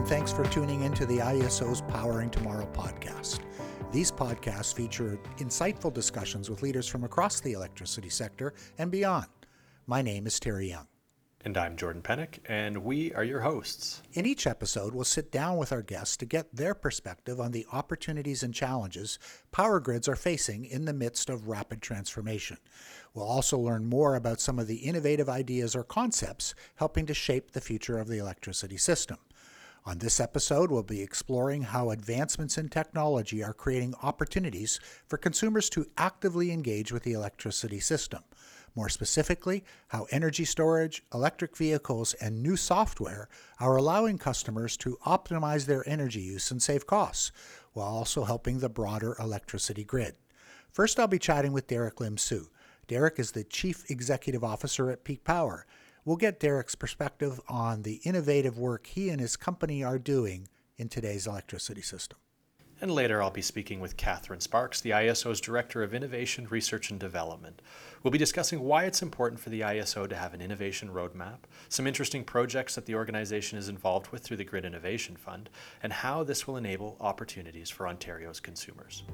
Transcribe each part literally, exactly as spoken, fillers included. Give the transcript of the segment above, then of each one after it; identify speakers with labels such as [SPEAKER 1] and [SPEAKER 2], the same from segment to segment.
[SPEAKER 1] and thanks for tuning into the I S O's Powering Tomorrow podcast. These podcasts feature insightful discussions with leaders from across the electricity sector and beyond. My name is Terry Young.
[SPEAKER 2] And I'm Jordan Pennick, and we are your hosts.
[SPEAKER 1] In each episode, we'll sit down with our guests to get their perspective on the opportunities and challenges power grids are facing in the midst of rapid transformation. We'll also learn more about some of the innovative ideas or concepts helping to shape the future of the electricity system. On this episode, we'll be exploring how advancements in technology are creating opportunities for consumers to actively engage with the electricity system. More specifically, how energy storage, electric vehicles, and new software are allowing customers to optimize their energy use and save costs, while also helping the broader electricity grid. First, I'll be chatting with Derek Lim Hsu. Derek is the Chief Executive Officer at Peak Power. We'll get Derek's perspective on the innovative work he and his company are doing in today's electricity system.
[SPEAKER 2] And later I'll be speaking with Catherine Sparks, the I S O's Director of Innovation, Research and Development. We'll be discussing why it's important for the I S O to have an innovation roadmap, some interesting projects that the organization is involved with through the Grid Innovation Fund, and how this will enable opportunities for Ontario's consumers.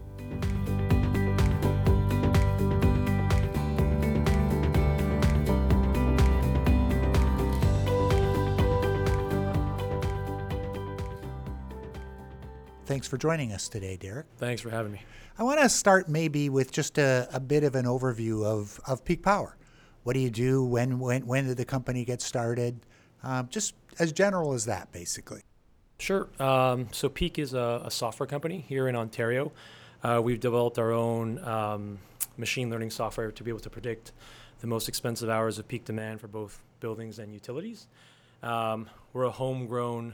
[SPEAKER 1] Thanks for joining us today, Derek.
[SPEAKER 3] Thanks for having me.
[SPEAKER 1] I want to start maybe with just a, a bit of an overview of, of Peak Power. What do you do? When when when did the company get started? Um, just as general as that, basically.
[SPEAKER 3] Sure. Um, so Peak is a, a software company here in Ontario. Uh, we've developed our own um, machine learning software to be able to predict the most expensive hours of peak demand for both buildings and utilities. Um, we're a homegrown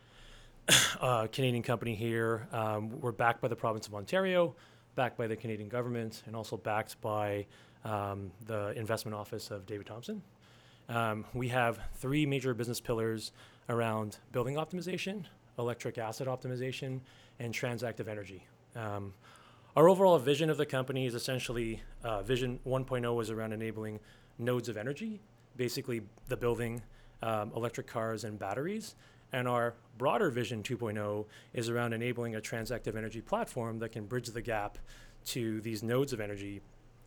[SPEAKER 3] Uh, Canadian company here. Um, we're backed by the province of Ontario, backed by the Canadian government, and also backed by um, the investment office of David Thompson. Um, we have three major business pillars around building optimization, electric asset optimization, and transactive energy. Um, our overall vision of the company is essentially uh, Vision one point oh is around enabling nodes of energy, basically the building, um, electric cars, and batteries. And our broader Vision two point oh is around enabling a transactive energy platform that can bridge the gap to these nodes of energy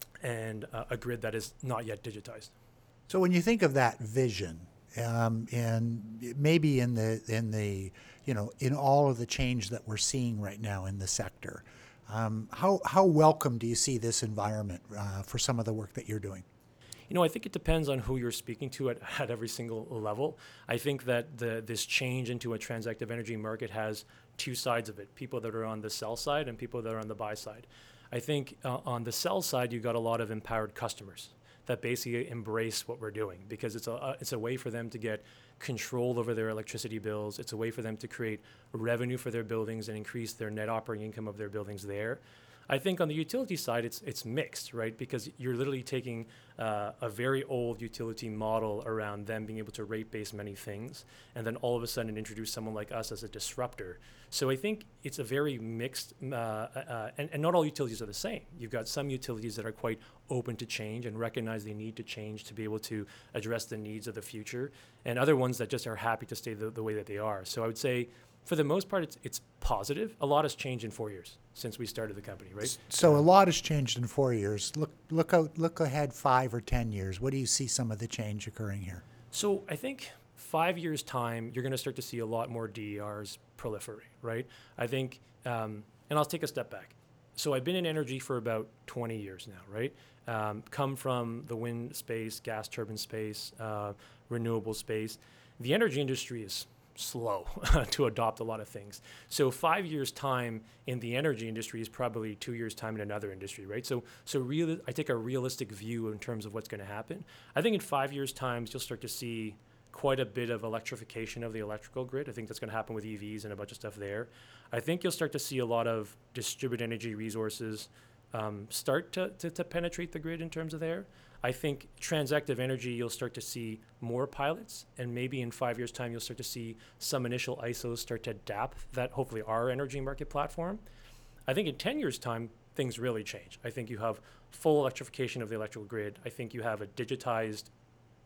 [SPEAKER 3] and uh, a grid that is not yet digitized.
[SPEAKER 1] So when you think of that vision, um, and maybe in the in the you know in all of the change that we're seeing right now in the sector, um, how how welcome do you see this environment uh, for some of the work that you're doing?
[SPEAKER 3] You know, I think it depends on who you're speaking to at, at every single level. I think that the, this change into a transactive energy market has two sides of it, people that are on the sell side and people that are on the buy side. I think uh, on the sell side, you've got a lot of empowered customers that basically embrace what we're doing because it's a, uh, it's a way for them to get control over their electricity bills. It's a way for them to create revenue for their buildings and increase their net operating income of their buildings there. I think on the utility side, it's it's mixed, right? Because you're literally taking uh, a very old utility model around them being able to rate base many things, and then all of a sudden introduce someone like us as a disruptor. So I think it's a very mixed, uh, uh, and, and not all utilities are the same. You've got some utilities that are quite open to change and recognize they need to change to be able to address the needs of the future, and other ones that just are happy to stay the, the way that they are. So I would say, for the most part, it's it's positive. A lot has changed in four years since we started the company, right?
[SPEAKER 1] So a lot has changed in four years. Look look out look ahead five or ten years. What do you see some of the change occurring here?
[SPEAKER 3] So I think five years time, you're going to start to see a lot more D E Rs proliferate, right? I think, um, and I'll take a step back. So I've been in energy for about twenty years now, right? Um, come from the wind space, gas turbine space, uh, renewable space. The energy industry is slow to adopt a lot of things. So five years time in the energy industry is probably two years time in another industry, right? So so real, I take a realistic view in terms of what's going to happen. I think in five years time, you'll start to see quite a bit of electrification of the electrical grid. I think that's going to happen with E Vs and a bunch of stuff there. I think you'll start to see a lot of distributed energy resources um, start to, to, to penetrate the grid in terms of there. I think transactive energy, you'll start to see more pilots, and maybe in five years' time, you'll start to see some initial I S Os start to adapt that hopefully our energy market platform. I think in ten years' time, things really change. I think you have full electrification of the electrical grid. I think you have a digitized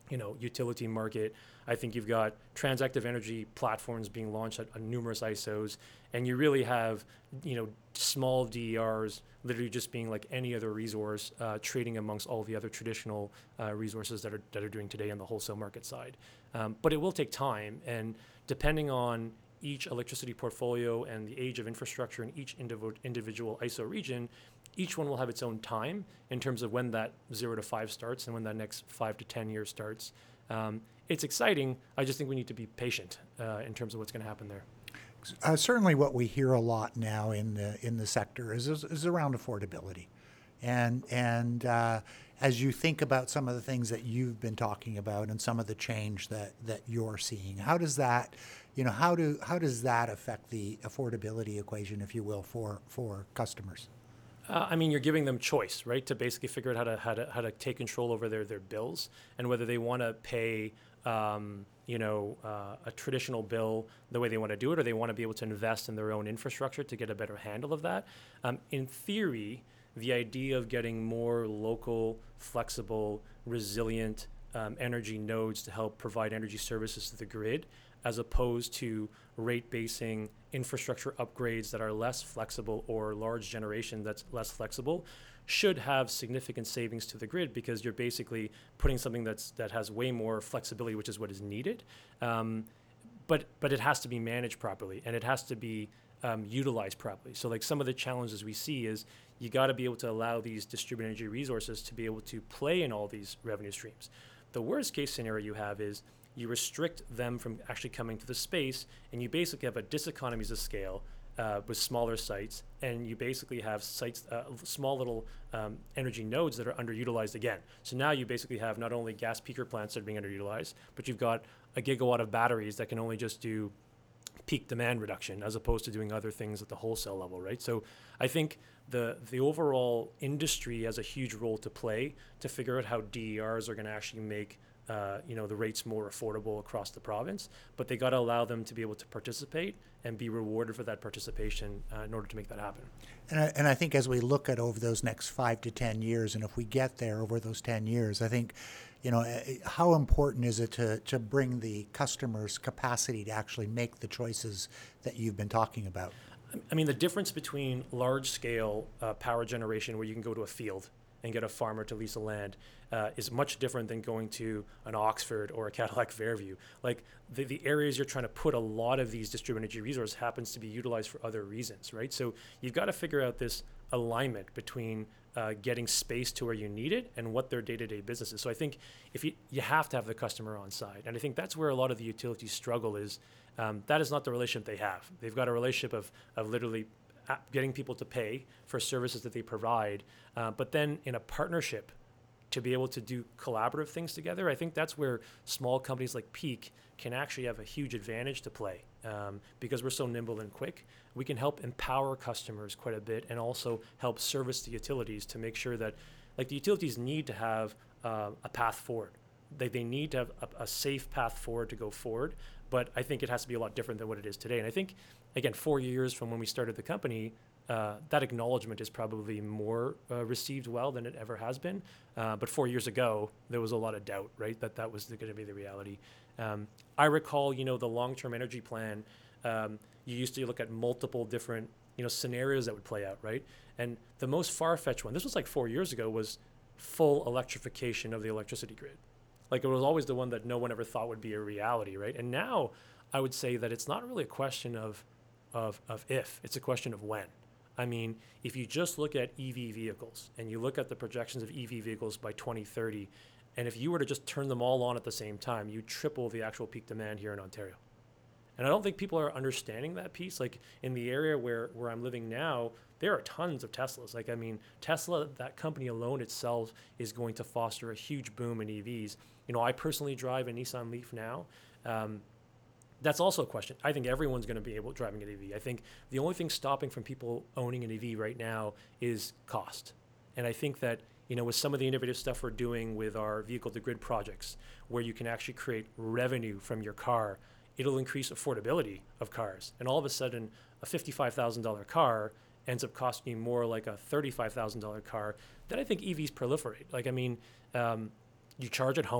[SPEAKER 3] you know, utility market. I think you've got transactive energy platforms being launched at, at numerous I S Os, and you really have, you know, small D E Rs literally just being like any other resource, uh, trading amongst all the other traditional uh, resources that are that are doing today on the wholesale market side. Um, but it will take time, and depending on each electricity portfolio and the age of infrastructure in each indiv- individual I S O region, each one will have its own time in terms of when that zero to five starts and when that next five to ten years starts. Um, it's exciting. I just think we need to be patient uh, in terms of what's going to happen there.
[SPEAKER 1] Uh, certainly, what we hear a lot now in the in the sector is is, is around affordability, and and uh, as you think about some of the things that you've been talking about and some of the change that that you're seeing, how does that, you know, how do how does that affect the affordability equation, if you will, for for customers?
[SPEAKER 3] Uh, I mean, you're giving them choice, right, to basically figure out how to how to how to take control over their their bills and whether they want to pay, um, you know, uh, a traditional bill the way they want to do it, or they want to be able to invest in their own infrastructure to get a better handle of that. Um, in theory, the idea of getting more local, flexible, resilient um, energy nodes to help provide energy services to the grid, as opposed to rate basing infrastructure upgrades that are less flexible or large generation that's less flexible, should have significant savings to the grid, because you're basically putting something that's that has way more flexibility, which is what is needed. Um, but but it has to be managed properly, and it has to be um, utilized properly. So like some of the challenges we see is you got to be able to allow these distributed energy resources to be able to play in all these revenue streams. The worst case scenario you have is you restrict them from actually coming to the space, and you basically have a diseconomies of scale uh, with smaller sites, and you basically have sites, uh, small little um, energy nodes that are underutilized again. So now you basically have not only gas peaker plants that are being underutilized, but you've got a gigawatt of batteries that can only just do peak demand reduction as opposed to doing other things at the wholesale level, right? So I think the the overall industry has a huge role to play to figure out how D E Rs are going to actually make Uh, you know, the rates more affordable across the province, but they got to allow them to be able to participate and be rewarded for that participation uh, in order to make that happen.
[SPEAKER 1] And I, and I think as we look at over those next five to ten years, and if we get there over those ten years, I think, you know, eh, how important is it to, to bring the customer's capacity to actually make the choices that you've been talking about?
[SPEAKER 3] I mean, the difference between large-scale uh, power generation where you can go to a field and get a farmer to lease a land uh, is much different than going to an Oxford or a Cadillac Fairview. Like the, the areas you're trying to put a lot of these distributed energy resources happens to be utilized for other reasons, right? So you've got to figure out this alignment between uh, getting space to where you need it and what their day-to-day business is. So I think if you, you have to have the customer on side. And I think that's where a lot of the utilities struggle is um, that is not the relationship they have. They've got a relationship of, of literally getting people to pay for services that they provide, uh, but then in a partnership to be able to do collaborative things together, I think that's where small companies like Peak can actually have a huge advantage to play um, because we're so nimble and quick. We can help empower customers quite a bit and also help service the utilities to make sure that, like, the utilities need to have uh, a path forward. They, they need to have a, a safe path forward to go forward, but I think it has to be a lot different than what it is today. And I think, again, four years from when we started the company, uh, that acknowledgement is probably more uh, received well than it ever has been. Uh, but four years ago, there was a lot of doubt, right, that that was going to be the reality. Um, I recall, you know, the long-term energy plan, um, you used to look at multiple different, you know, scenarios that would play out, right? And the most far-fetched one, this was like four years ago, was full electrification of the electricity grid. Like, it was always the one that no one ever thought would be a reality, right? And now I would say that it's not really a question of, of, of if, it's a question of when. I mean, if you just look at E V vehicles and you look at the projections of E V vehicles by twenty thirty, and if you were to just turn them all on at the same time, you triple the actual peak demand here in Ontario. And I don't think people are understanding that piece. Like, in the area where, where I'm living now, there are tons of Teslas. Like, I mean, Tesla, that company alone itself is going to foster a huge boom in E Vs. You know, I personally drive a Nissan Leaf now. Um, that's also a question. I think everyone's going to be able to driving an E V. I think the only thing stopping from people owning an E V right now is cost. And I think that, you know, with some of the innovative stuff we're doing with our vehicle-to-grid projects, where you can actually create revenue from your car, it'll increase affordability of cars. And all of a sudden, a fifty-five thousand dollars car ends up costing you more like a thirty-five thousand dollars car. Then I think E Vs proliferate. Like, I mean, um, you charge at home,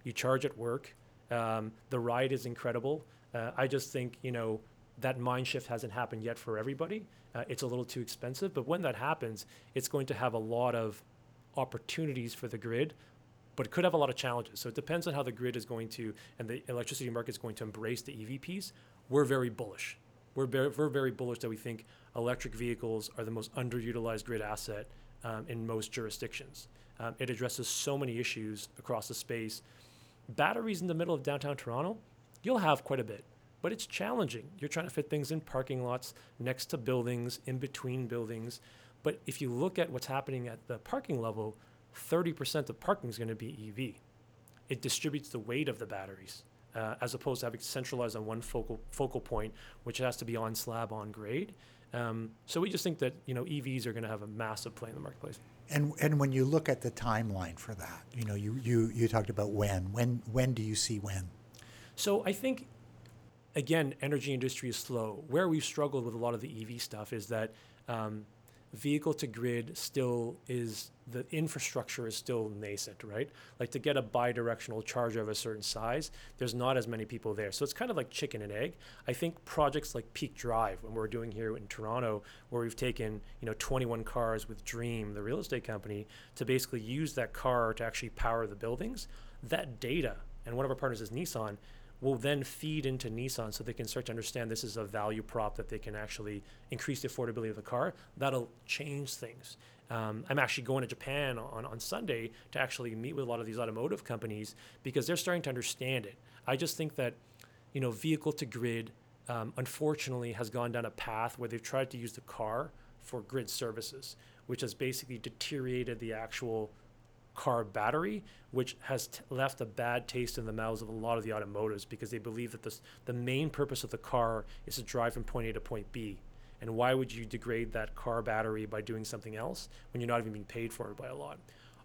[SPEAKER 3] You charge at work. Um, the ride is incredible. Uh, I just think, you know, that mind shift hasn't happened yet for everybody. Uh, it's a little too expensive, but when that happens, it's going to have a lot of opportunities for the grid, but it could have a lot of challenges. So it depends on how the grid is going to, and the electricity market is going to embrace the E V piece. We're very bullish. We're very, we're very bullish that we think electric vehicles are the most underutilized grid asset um, in most jurisdictions. Um, it addresses so many issues across the space. Batteries in the middle of downtown Toronto, you'll have quite a bit, but it's challenging. You're trying to fit things in parking lots, next to buildings, in between buildings. But if you look at what's happening at the parking level, thirty percent of parking is going to be E V. It distributes the weight of the batteries, uh, as opposed to having centralized on one focal focal point, which has to be on slab, on grade. Um, so we just think that, you know, E Vs are going to have a massive play in the marketplace.
[SPEAKER 1] And and when you look at the timeline for that, you know, you, you, you talked about when. When when do you see when?
[SPEAKER 3] So I think, again, energy industry is slow. Where we've struggled with a lot of the E V stuff is that um, vehicle to grid still is, the infrastructure is still nascent, right? Like to get a bi-directional charger of a certain size, there's not as many people there. So it's kind of like chicken and egg. I think projects like Peak Drive, when we're doing here in Toronto, where we've taken, you know, twenty-one cars with Dream, the real estate company, to basically use that car to actually power the buildings, that data, and one of our partners is Nissan, will then feed into Nissan so they can start to understand this is a value prop that they can actually increase the affordability of the car. That'll change things. Um, I'm actually going to Japan on, on Sunday to actually meet with a lot of these automotive companies because they're starting to understand it. I just think that, you know, vehicle to grid, um, unfortunately, has gone down a path where they've tried to use the car for grid services, which has basically deteriorated the actual car battery, which has t- left a bad taste in the mouths of a lot of the automotives because they believe that this, the main purpose of the car is to drive from point A to point B. And why would you degrade that car battery by doing something else when you're not even being paid for it by a lot?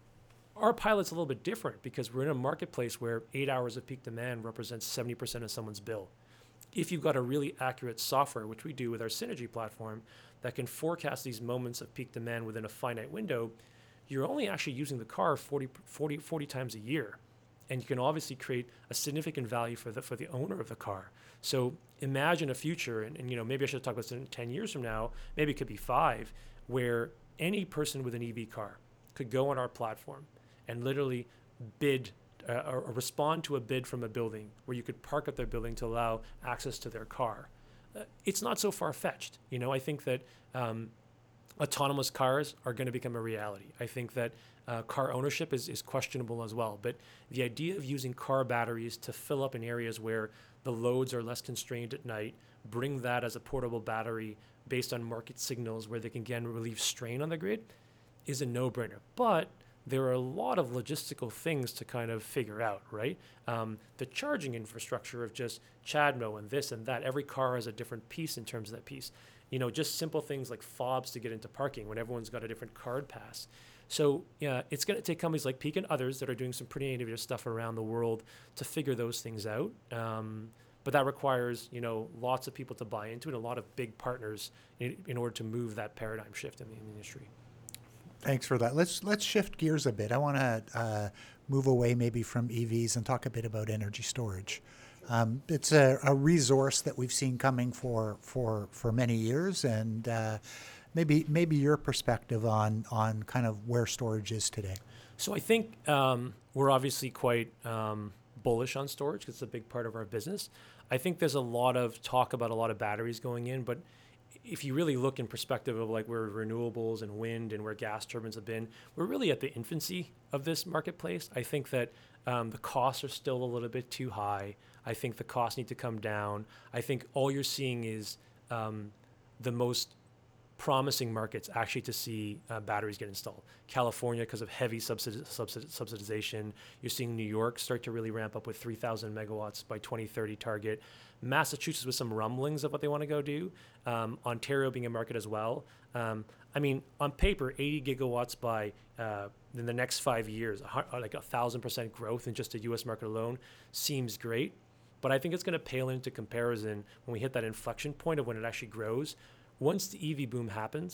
[SPEAKER 3] Our pilot's a little bit different because we're in a marketplace where eight hours of peak demand represents seventy percent of someone's bill. If you've got a really accurate software, which we do with our Synergy platform, that can forecast these moments of peak demand within a finite window, you're only actually using the car forty, forty, forty times a year. And you can obviously create a significant value for the for the owner of the car. So imagine a future, and, and you know, maybe I should talk about this in ten years from now, maybe it could be five, where any person with an E V car could go on our platform and literally bid uh, or, or respond to a bid from a building where you could park at their building to allow access to their car. Uh, it's not so far-fetched. You know, I think that um, autonomous cars are going to become a reality. I think that uh, car ownership is, is questionable as well. But the idea of using car batteries to fill up in areas where the loads are less constrained at night, bring that as a portable battery based on market signals where they can again relieve strain on the grid is a no-brainer. But there are a lot of logistical things to kind of figure out, right? Um, the charging infrastructure of just CHAdeMO and this and that, every car has a different piece in terms of that piece. You know, just simple things like fobs to get into parking when everyone's got a different card pass. So yeah, it's going to take companies like Peak and others that are doing some pretty innovative stuff around the world to figure those things out. Um, but that requires, you know, lots of people to buy into it, and a lot of big partners in, in order to move that paradigm shift in the, in the industry.
[SPEAKER 1] Thanks for that. Let's let's shift gears a bit. I want to uh, move away maybe from E Vs and talk a bit about energy storage. Um, it's a, a resource that we've seen coming for for, for many years, and uh, maybe maybe your perspective on on kind of where storage is today.
[SPEAKER 3] So I think um, we're obviously quite um, bullish on storage because it's a big part of our business. I think there's a lot of talk about a lot of batteries going in, but if you really look in perspective of like where renewables and wind and where gas turbines have been, we're really at the infancy of this marketplace. I think that um, the costs are still a little bit too high. I think the costs need to come down. I think all you're seeing is um, the most promising markets actually to see uh, batteries get installed. California, because of heavy subsidi- subsidi- subsidization. You're seeing New York start to really ramp up with three thousand megawatts by twenty thirty target. Massachusetts with some rumblings of what they want to go do. Um, Ontario being a market as well. Um, I mean, on paper, eighty gigawatts by uh, in the next five years, like a thousand percent growth in just the U S market alone seems great. But I think it's going to pale into comparison when we hit that inflection point of when it actually grows. Once the E V boom happens,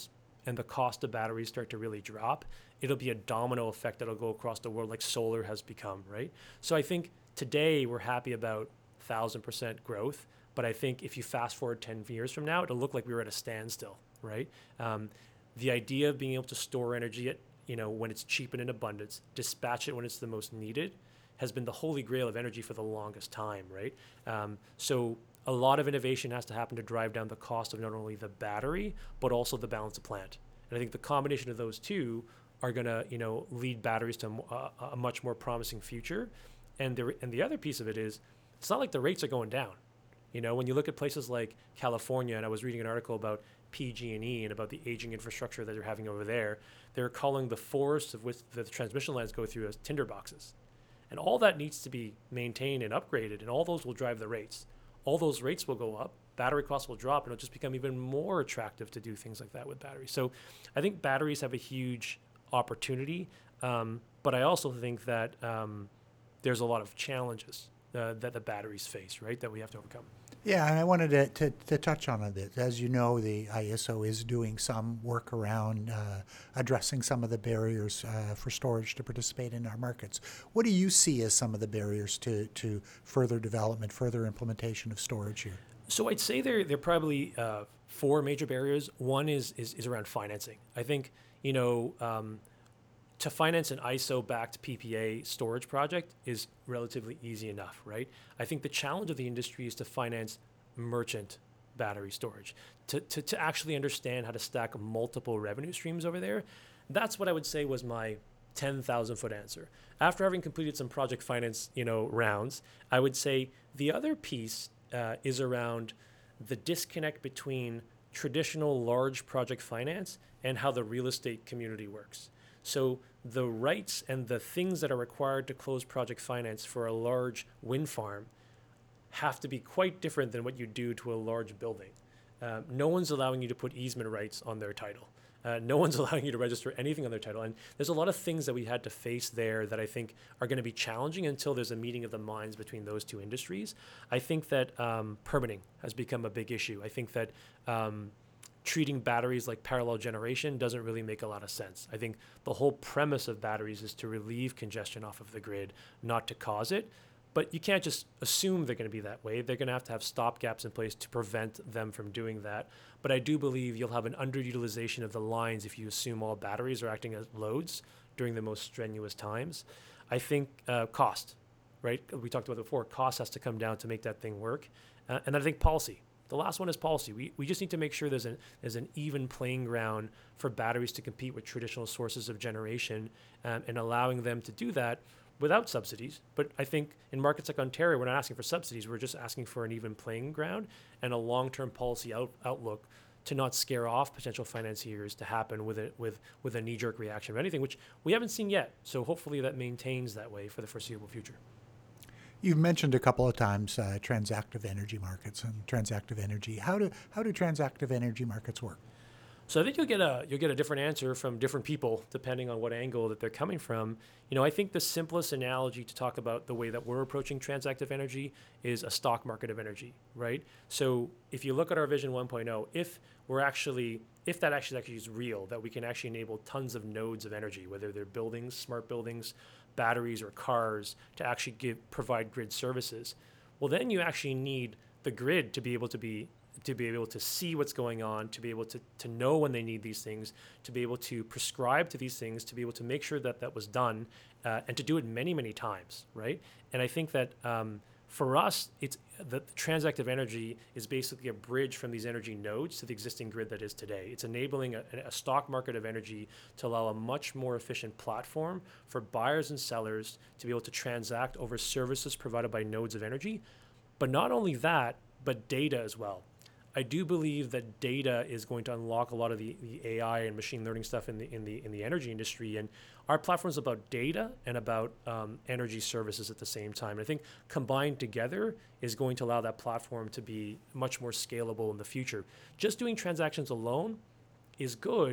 [SPEAKER 3] and the cost of batteries start to really drop, it'll be a domino effect that'll go across the world like solar has become, right? So I think today we're happy about one thousand percent growth, but I think if you fast forward ten years from now, it'll look like we were at a standstill, right? Um, the idea of being able to store energy at, you know, when it's cheap and in abundance, dispatch it when it's the most needed, has been the holy grail of energy for the longest time, right? Um, so a lot of innovation has to happen to drive down the cost of not only the battery, but also the balance of plant. And I think the combination of those two are going to, you know, lead batteries to a, a much more promising future. And the, and the other piece of it is, it's not like the rates are going down. You know, when you look at places like California, and I was reading an article about P G and E and about the aging infrastructure that they're having over there, they're calling the forests of which the transmission lines go through as tinderboxes. And all that needs to be maintained and upgraded, and all those will drive the rates. All those rates will go up, battery costs will drop, and it'll just become even more attractive to do things like that with batteries. So I think batteries have a huge opportunity, um, but I also think that um, there's a lot of challenges uh, that the batteries face, right, that we have to overcome.
[SPEAKER 1] Yeah, and I wanted to, to, to touch on it. As you know, the I S O is doing some work around uh, addressing some of the barriers uh, for storage to participate in our markets. What do you see as some of the barriers to, to further development, further implementation of storage here?
[SPEAKER 3] So I'd say there there are probably uh, four major barriers. One is, is is around financing. I think, you know, um, to finance an I S O-backed P P A storage project is relatively easy enough, right? I think the challenge of the industry is to finance merchant battery storage, to, to, to actually understand how to stack multiple revenue streams over there. That's what I would say was my ten thousand foot answer. After having completed some project finance, you know, rounds, I would say the other piece uh, is around the disconnect between traditional large project finance and how the real estate community works. So the rights and the things that are required to close project finance for a large wind farm have to be quite different than what you do to a large building. Uh, no one's allowing you to put easement rights on their title. Uh, no one's allowing you to register anything on their title. And there's a lot of things that we had to face there that I think are going to be challenging until there's a meeting of the minds between those two industries. I think that um, permitting has become a big issue. I think that um, treating batteries like parallel generation doesn't really make a lot of sense. I think the whole premise of batteries is to relieve congestion off of the grid, not to cause it. But you can't just assume they're going to be that way. They're going to have to have stopgaps in place to prevent them from doing that. But I do believe you'll have an underutilization of the lines if you assume all batteries are acting as loads during the most strenuous times. I think uh, cost, right? We talked about it before. Cost has to come down to make that thing work. Uh, and I think policy. The last one is policy. We, we just need to make sure there's an, there's an even playing ground for batteries to compete with traditional sources of generation, um, and allowing them to do that without subsidies. But I think in markets like Ontario, we're not asking for subsidies. We're just asking for an even playing ground and a long-term policy out, outlook to not scare off potential financiers to happen with a, with, with a knee-jerk reaction or anything, which we haven't seen yet. So hopefully that maintains that way for the foreseeable future.
[SPEAKER 1] You've mentioned a couple of times uh, transactive energy markets and transactive energy. How do how do transactive energy markets work?
[SPEAKER 3] So I think you'll get a you'll get a different answer from different people depending on what angle that they're coming from. You know, I think the simplest analogy to talk about the way that we're approaching transactive energy is a stock market of energy, right? So if you look at our Vision one point oh, if we're actually if that actually actually is real, that we can actually enable tons of nodes of energy, whether they're buildings, smart buildings, batteries, or cars, to actually give provide grid services, well, then you actually need the grid to be able to be to be able to see what's going on, to be able to, to know when they need these things, to be able to prescribe to these things, to be able to make sure that that was done, uh, and to do it many, many times, right? And I think that um, for us, it's the, the transactive energy is basically a bridge from these energy nodes to the existing grid that is today. It's enabling a, a stock market of energy to allow a much more efficient platform for buyers and sellers to be able to transact over services provided by nodes of energy. But not only that, but data as well. I do believe that data is going to unlock a lot of the, the A I and machine learning stuff in the in the in the energy industry, and our platform is about data and about um, energy services at the same time. And I think combined together is going to allow that platform to be much more scalable in the future. Just doing transactions alone is good,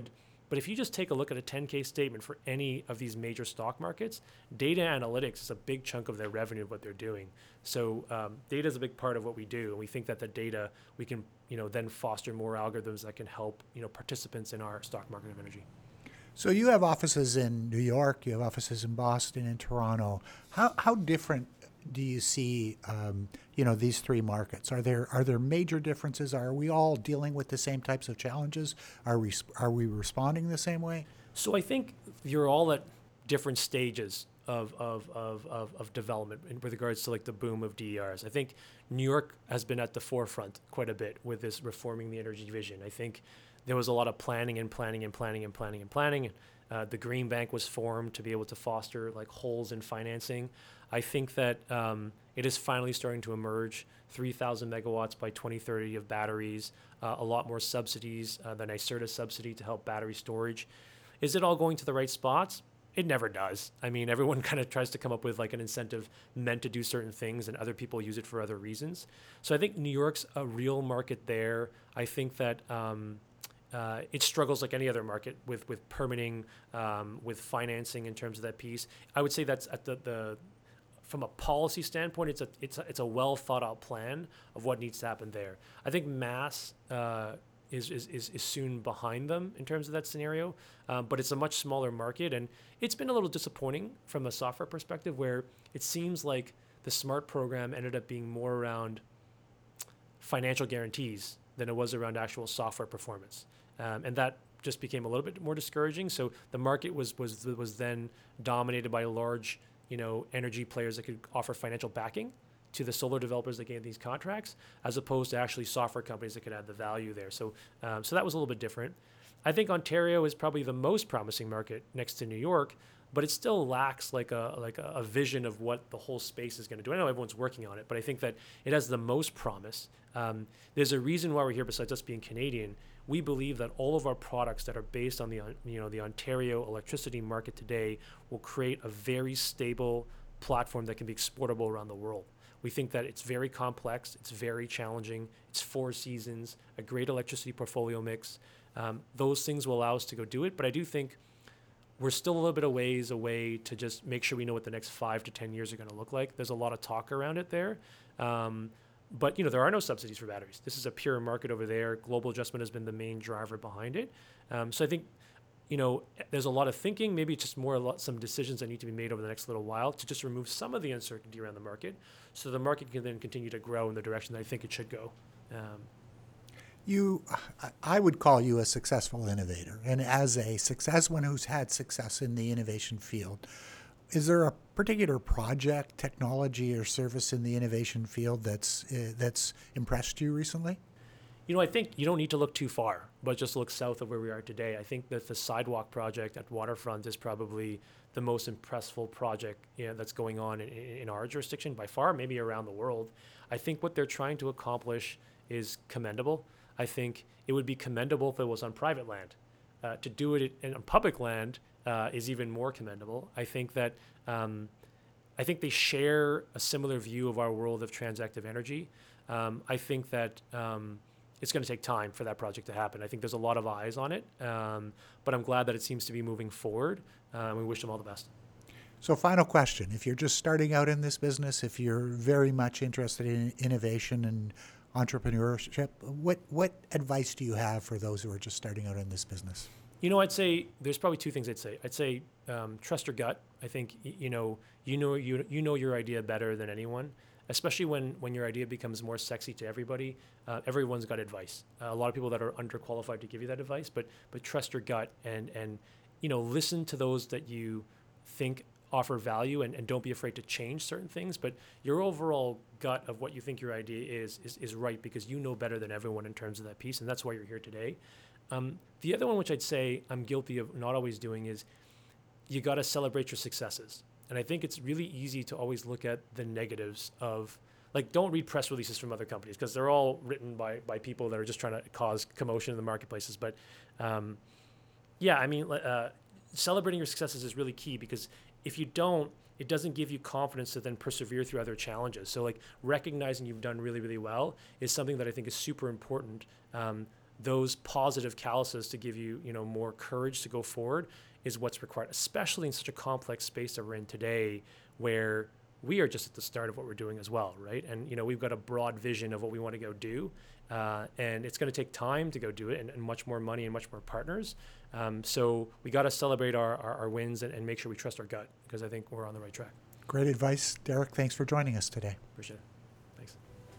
[SPEAKER 3] But if you just take a look at a ten K statement for any of these major stock markets, data analytics is a big chunk of their revenue of what they're doing. So um, data is a big part of what we do, and we think that the data we can, you know, then foster more algorithms that can help, you know, participants in our stock market of energy.
[SPEAKER 1] So you have offices in New York, you have offices in Boston and Toronto. How how different do you see, um, you know, these three markets? Are there are there major differences? Are we all dealing with the same types of challenges? Are we are we responding the same way?
[SPEAKER 3] So I think you're all at different stages of of, of, of, of development in, with regards to like the boom of D E Rs. I think New York has been at the forefront quite a bit with this reforming the energy vision. I think there was a lot of planning and planning and planning and planning and planning. Uh, the Green Bank was formed to be able to foster like holes in financing. I think that um, it is finally starting to emerge. three thousand megawatts by twenty thirty of batteries, uh, a lot more subsidies, uh, the NYSERDA subsidy to help battery storage. Is it all going to the right spots? It never does. I mean, everyone kind of tries to come up with like an incentive meant to do certain things, and other people use it for other reasons. So I think New York's a real market there. I think that um, uh, it struggles like any other market with with permitting, um, with financing in terms of that piece. I would say that's at the the from a policy standpoint, it's a it's a, it's a well thought out plan of what needs to happen there. I think Mass uh, is, is is is soon behind them in terms of that scenario, um, but it's a much smaller market, and it's been a little disappointing from a software perspective, where it seems like the SMART program ended up being more around financial guarantees than it was around actual software performance, um, and that just became a little bit more discouraging. So the market was was was then dominated by large, you know, energy players that could offer financial backing to the solar developers that gave these contracts, as opposed to actually software companies that could add the value there. So, um, so that was a little bit different. I think Ontario is probably the most promising market next to New York, but it still lacks like a like a, a vision of what the whole space is going to do. I know everyone's working on it, but I think that it has the most promise. Um, there's a reason why we're here besides us being Canadian. We believe that all of our products that are based on the you know the Ontario electricity market today will create a very stable platform that can be exportable around the world. We think that it's very complex, it's very challenging, it's four seasons, a great electricity portfolio mix. Um, those things will allow us to go do it, but I do think we're still a little bit of ways away to just make sure we know what the next five to ten years are going to look like. There's a lot of talk around it there. Um, But, you know, there are no subsidies for batteries. This is a pure market over there. Global adjustment has been the main driver behind it. Um, so I think, you know, there's a lot of thinking. Maybe it's just more a lot, some decisions that need to be made over the next little while to just remove some of the uncertainty around the market, so the market can then continue to grow in the direction that I think it should go. Um,
[SPEAKER 1] You, I- I would call you a successful innovator, and as a success, one who's had success in the innovation field, is there a particular project, technology, or service in the innovation field that's uh, that's impressed you recently?
[SPEAKER 3] You know, I think you don't need to look too far, but just look south of where we are today. I think that the sidewalk project at Waterfront is probably the most impressive project, you know, that's going on in, in our jurisdiction by far, maybe around the world. I think what they're trying to accomplish is commendable. I think it would be commendable if it was on private land. Uh, to do it in, on public land uh, is even more commendable. I think that um, I think they share a similar view of our world of transactive energy. Um, I think that um, it's going to take time for that project to happen. I think there's a lot of eyes on it, um, but I'm glad that it seems to be moving forward. Uh, we wish them all the best.
[SPEAKER 1] So, final question: if you're just starting out in this business, if you're very much interested in innovation and entrepreneurship, what what advice do you have for those who are just starting out in this business?
[SPEAKER 3] You know, I'd say there's probably two things I'd say. I'd say um, trust your gut. I think y- you know you know you you know your idea better than anyone, especially when when your idea becomes more sexy to everybody. Uh, everyone's got advice. Uh, a lot of people that are underqualified to give you that advice, but but trust your gut and and you know listen to those that you think offer value, and, and don't be afraid to change certain things. But your overall gut of what you think your idea is is is right, because you know better than everyone in terms of that piece, and that's why you're here today. Um, the other one, which I'd say I'm guilty of not always doing, is you got to celebrate your successes. And I think it's really easy to always look at the negatives of, like, don't read press releases from other companies, because they're all written by, by people that are just trying to cause commotion in the marketplaces. But um, yeah, I mean, uh, celebrating your successes is really key, because if you don't, it doesn't give you confidence to then persevere through other challenges. So like recognizing you've done really, really well is something that I think is super important. Um, those positive catalysts to give you, you know, more courage to go forward is what's required, especially in such a complex space that we're in today, where we are just at the start of what we're doing as well, right? And, you know, we've got a broad vision of what we want to go do, uh, and it's going to take time to go do it, and, and much more money and much more partners. Um, so we got to celebrate our, our, our wins and, and make sure we trust our gut, because I think we're on the right track.
[SPEAKER 1] Great advice. Derek, thanks for joining us today.
[SPEAKER 3] Appreciate it. Thanks.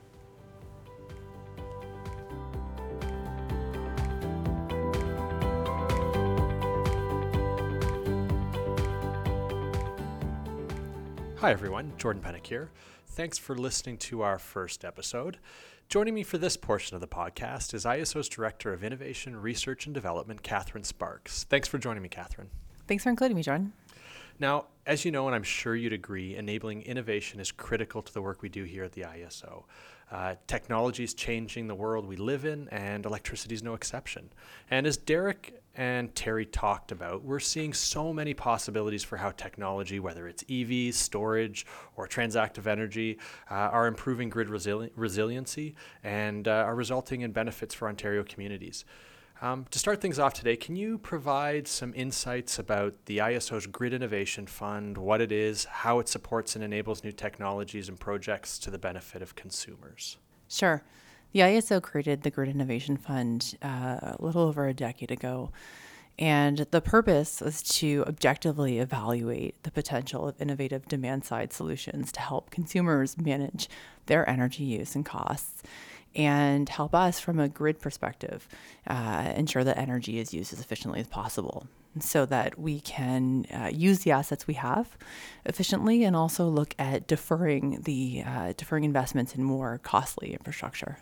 [SPEAKER 2] Hi everyone, Jordan Pennick here. Thanks for listening to our first episode. Joining me for this portion of the podcast is I S O's Director of Innovation, Research and Development, Catherine Sparks. Thanks for joining me, Catherine.
[SPEAKER 4] Thanks for including me, Jordan.
[SPEAKER 2] Now, as you know, and I'm sure you'd agree, enabling innovation is critical to the work we do here at the I S O. Uh, technology is changing the world we live in, and electricity is no exception. And as Derek and Terry talked about, we're seeing so many possibilities for how technology, whether it's E Vs, storage, or transactive energy, uh, are improving grid resili- resiliency and uh, are resulting in benefits for Ontario communities. Um, to start things off today, can you provide some insights about the I S O's Grid Innovation Fund, what it is, how it supports and enables new technologies and projects to the benefit of consumers?
[SPEAKER 4] Sure. The I S O created the Grid Innovation Fund uh, a little over a decade ago, and the purpose was to objectively evaluate the potential of innovative demand-side solutions to help consumers manage their energy use and costs, and help us from a grid perspective uh, ensure that energy is used as efficiently as possible so that we can uh, use the assets we have efficiently and also look at deferring the uh, deferring investments in more costly infrastructure.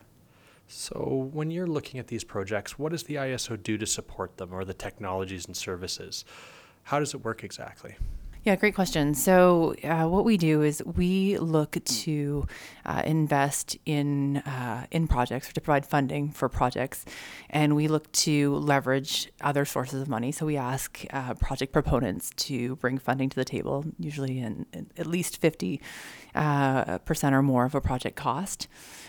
[SPEAKER 2] So when you're looking at these projects, what does the I S O do to support them, or the technologies and services? How does it work exactly?
[SPEAKER 4] Yeah, great question. So uh, what we do is we look to uh, invest in uh, in projects, or to provide funding for projects, and we look to leverage other sources of money. So we ask uh, project proponents to bring funding to the table, usually in, in at least fifty uh, percent or more of a project cost.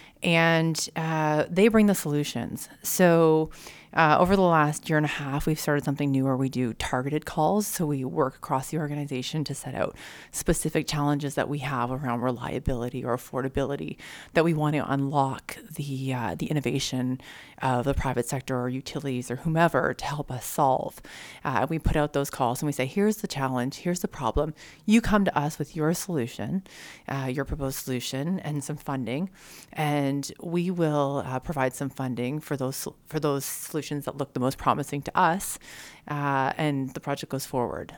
[SPEAKER 4] And uh, they bring the solutions. So uh, over the last year and a half, we've started something new where we do targeted calls. So we work across the organization to set out specific challenges that we have around reliability or affordability that we want to unlock the uh, the innovation of the private sector or utilities or whomever to help us solve. Uh, we put out those calls and we say, here's the challenge, here's the problem. You come to us with your solution, uh, your proposed solution, and some funding, and And we will uh, provide some funding for those for those solutions that look the most promising to us, uh, and the project goes forward.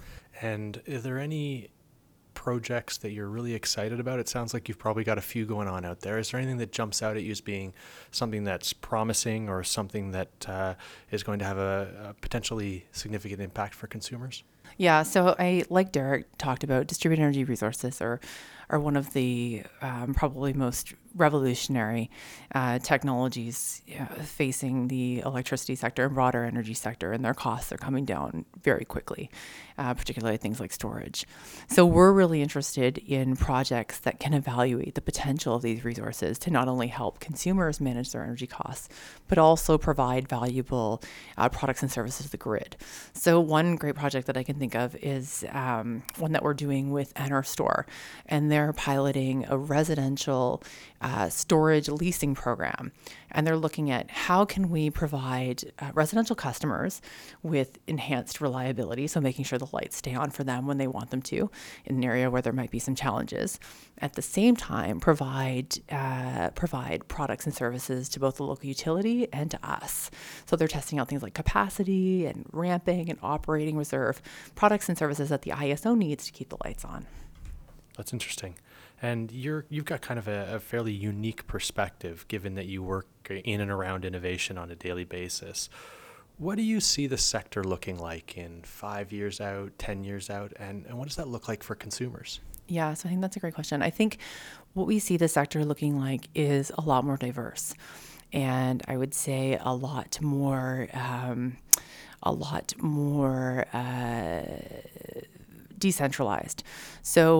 [SPEAKER 2] And are there any projects that you're really excited about? It sounds like you've probably got a few going on out there. Is there anything that jumps out at you as being something that's promising, or something that uh, is going to have a, a potentially significant impact for consumers?
[SPEAKER 4] Yeah, so I, like Derek talked about, distributed energy resources are, are one of the um, probably most revolutionary uh, technologies uh, facing the electricity sector and broader energy sector, and their costs are coming down very quickly, uh, particularly things like storage. So we're really interested in projects that can evaluate the potential of these resources to not only help consumers manage their energy costs, but also provide valuable uh, products and services to the grid. So one great project that I can think of is um, one that we're doing with Enerstore, and they're piloting a residential uh, storage leasing program. And they're looking at how can we provide uh, residential customers with enhanced reliability, so making sure the lights stay on for them when they want them to in an area where there might be some challenges. At the same time, provide uh, provide products and services to both the local utility and to us. So they're testing out things like capacity and ramping and operating reserve, products and services that the I S O needs to keep the lights on.
[SPEAKER 2] That's interesting. And you're, you've got kind of a, a fairly unique perspective, given that you work in and around innovation on a daily basis. What do you see the sector looking like in five years out, ten years out, and, and what does that look like for consumers?
[SPEAKER 4] Yeah, so I think that's a great question. I think what we see the sector looking like is a lot more diverse, and I would say a lot more, um, a lot more uh, decentralized. So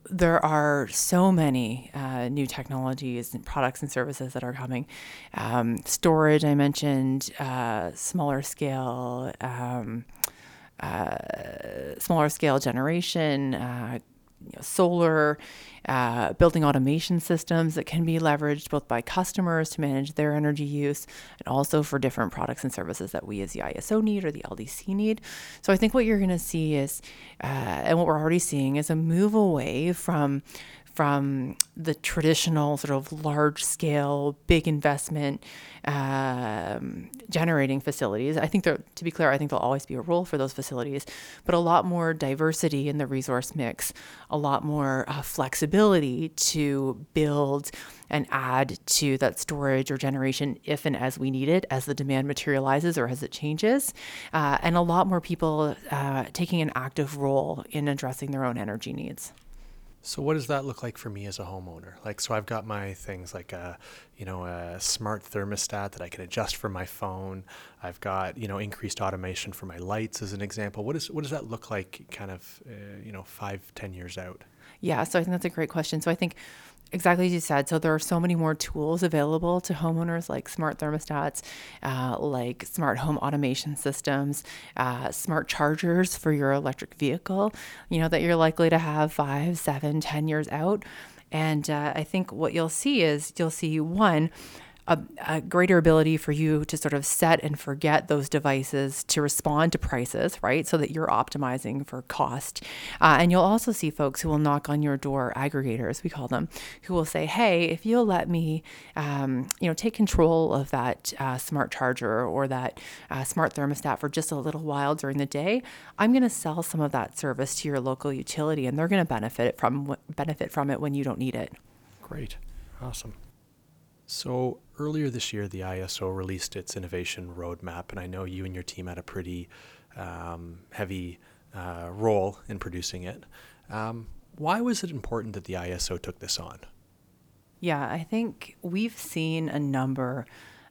[SPEAKER 4] there are so many uh, new technologies and products and services that are coming. Um, storage, I mentioned, uh, smaller scale, um, uh, smaller scale generation, uh, you know, solar, uh, building automation systems that can be leveraged both by customers to manage their energy use and also for different products and services that we as the I S O need or the L D C need. So I think what you're going to see is, uh, and what we're already seeing is a move away from from the traditional sort of large scale, big investment um, generating facilities. I think there, to be clear, I think there'll always be a role for those facilities, but a lot more diversity in the resource mix, a lot more uh, flexibility to build and add to that storage or generation if and as we need it, as the demand materializes or as it changes, uh, and a lot more people uh, taking an active role in addressing their own energy needs.
[SPEAKER 2] So what does that look like for me as a homeowner? Like, so I've got my things like a, you know, a smart thermostat that I can adjust from my phone. I've got, you know, increased automation for my lights as an example. What is, what does that look like kind of, uh, you know, five, ten years out?
[SPEAKER 4] Yeah, so I think that's a great question. So I think exactly as you said, so there are so many more tools available to homeowners like smart thermostats, uh, like smart home automation systems, uh, smart chargers for your electric vehicle, you know, that you're likely to have five, seven, ten years out. And uh, I think what you'll see is you'll see one, A, a greater ability for you to sort of set and forget those devices to respond to prices, right? So that you're optimizing for cost. Uh, and you'll also see folks who will knock on your door, aggregators, we call them, who will say, hey, if you'll let me, um, you know, take control of that uh, smart charger or that uh, smart thermostat for just a little while during the day, I'm going to sell some of that service to your local utility and they're going to benefit from benefit from it when you don't need it.
[SPEAKER 2] Great. Awesome. So earlier this year, the I S O released its innovation roadmap, and I know you and your team had a pretty um, heavy uh, role in producing it. Um, why was it important that the I S O took this on?
[SPEAKER 4] Yeah, I think we've seen a number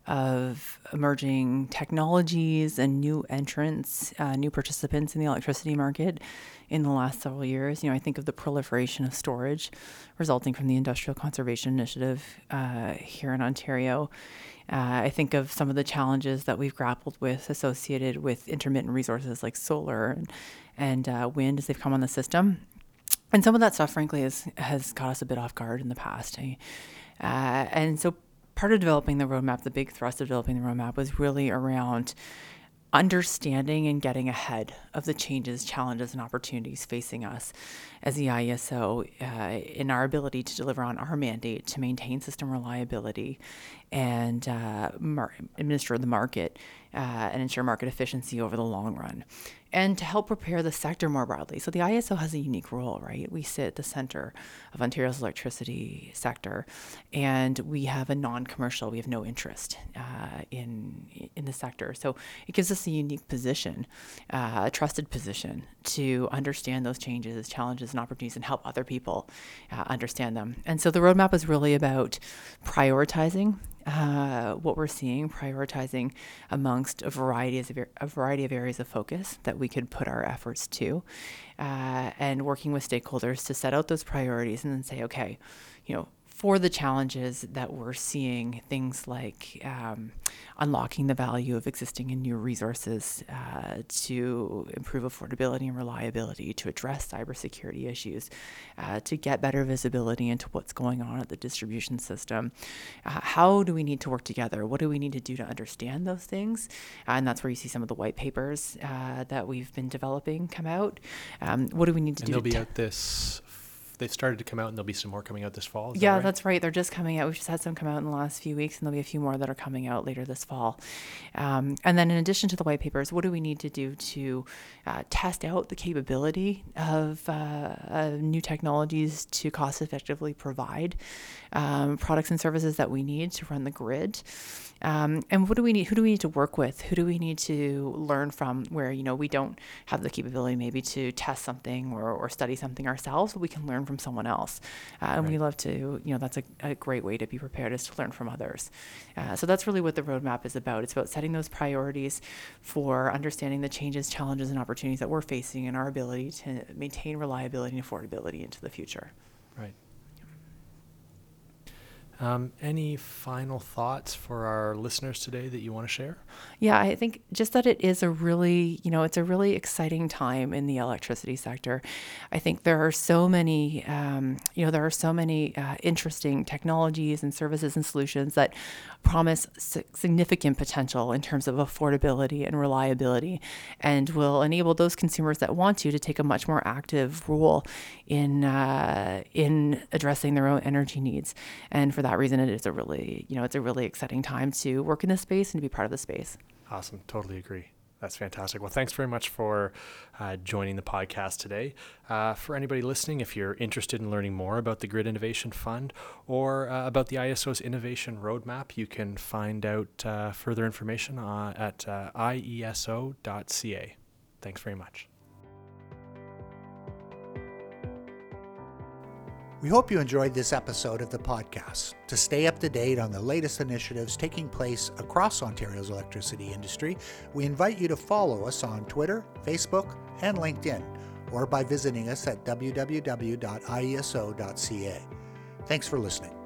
[SPEAKER 4] of emerging technologies and new entrants, uh, new participants in the electricity market in the last several years. You know, I think of the proliferation of storage resulting from the Industrial Conservation Initiative uh, here in Ontario. Uh, I think of some of the challenges that we've grappled with associated with intermittent resources like solar and, and uh, wind as they've come on the system. And some of that stuff, frankly, has, has caught us a bit off guard in the past. Uh, and so part of developing the roadmap, the big thrust of developing the roadmap was really around understanding and getting ahead of the changes, challenges, and opportunities facing us as the I S O uh, in our ability to deliver on our mandate to maintain system reliability and uh, mar- administer the market uh, and ensure market efficiency over the long run, and to help prepare the sector more broadly. So the I S O has a unique role, right? We sit at the center of Ontario's electricity sector, and we have a non-commercial, we have no interest uh, in in the sector. So it gives us a unique position, uh, a trusted position to understand those changes, challenges, and opportunities and help other people uh, understand them. And so the roadmap is really about prioritizing uh, what we're seeing, prioritizing amongst a variety of a variety of areas of focus that we could put our efforts to, uh, and working with stakeholders to set out those priorities and then say, okay, you know, for the challenges that we're seeing, things like um, unlocking the value of existing and new resources uh, to improve affordability and reliability, to address cybersecurity issues, uh, to get better visibility into what's going on at the distribution system. Uh, how do we need to work together? What do we need to do to understand those things? Uh, and that's where you see some of the white papers uh, that we've been developing come out. Um, what do we need to
[SPEAKER 2] And
[SPEAKER 4] do?
[SPEAKER 2] they'll
[SPEAKER 4] to
[SPEAKER 2] be
[SPEAKER 4] t-
[SPEAKER 2] out this, they've started to come out and there'll be some more coming out this fall. Is
[SPEAKER 4] Yeah,
[SPEAKER 2] that right?
[SPEAKER 4] that's right. They're just coming out. We've just had some come out in the last few weeks, and there'll be a few more that are coming out later this fall. Um, and then in addition to the white papers, what do we need to do to uh, test out the capability of uh, uh, new technologies to cost effectively provide um, products and services that we need to run the grid? Um, and what do we need? Who do we need to work with? Who do we need to learn from where, you know, we don't have the capability maybe to test something or, or study something ourselves, but we can learn from someone else. Uh, and
[SPEAKER 2] Right.
[SPEAKER 4] we love to, you know, that's a, a great way to be prepared, is to learn from others. Uh, so that's really what the roadmap is about. It's about setting those priorities for understanding the changes, challenges, and opportunities that we're facing and our ability to maintain reliability and affordability into the future.
[SPEAKER 2] Right. Um, any final thoughts for our listeners today that you want to share?
[SPEAKER 4] Yeah, I think just that it is a really, you know, it's a really exciting time in the electricity sector. I think there are so many, um, you know, there are so many uh, interesting technologies and services and solutions that promise si- significant potential in terms of affordability and reliability, and will enable those consumers that want to to take a much more active role in uh, in addressing their own energy needs. And for that reason, it is a really, you know, it's a really exciting time to work in this space and to be part of the space.
[SPEAKER 2] Awesome. Totally agree. That's fantastic. Well, thanks very much for uh, joining the podcast today. Uh, for anybody listening, if you're interested in learning more about the Grid Innovation Fund or uh, about the I S O's Innovation Roadmap, you can find out uh, further information uh, at uh, I E S O dot C A. Thanks very much.
[SPEAKER 1] We hope you enjoyed this episode of the podcast. To stay up to date on the latest initiatives taking place across Ontario's electricity industry, we invite you to follow us on Twitter, Facebook, and LinkedIn, or by visiting us at w w w dot I E S O dot C A. Thanks for listening.